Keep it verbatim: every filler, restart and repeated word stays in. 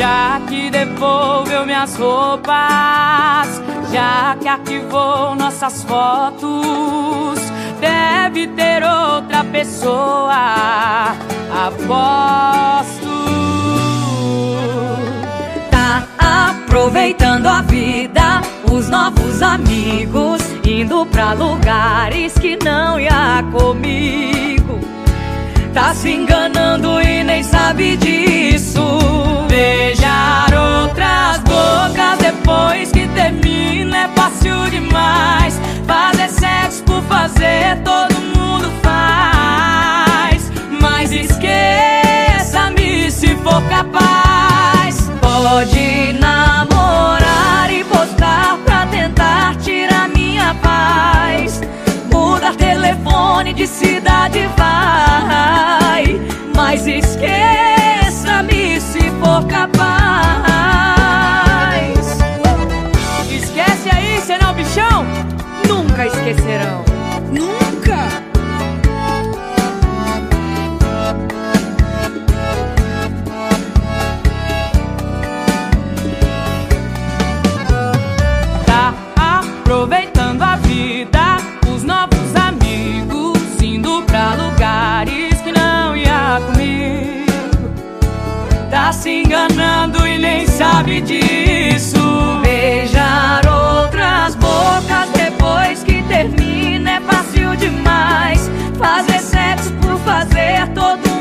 Já que devolveu minhas roupas, já que arquivou nossas fotos, deve ter outra pessoa, aposto. Tá aproveitando a vida, os novos amigos, indo pra lugares que não ia comigo. Tá se enganando e nem sabe disso. Beijar outras bocas depois que termina é fácil demais. Fazer sexo por fazer todo mundo faz. Mas esqueça-me se for capaz. Pode namorar e postar pra tentar tirar minha paz. Mudar telefone de cidade vai, mas esqueça-me se for capaz. Esquece aí, senão bichão nunca esquecerão. Nunca! Tá aproveitando a vida, os novos amigos, indo pra lugares que não ia comigo. Tá se enganando e nem sabe disso. Beijar outras bocas depois que termina é fácil demais. Fazer sexo por fazer todo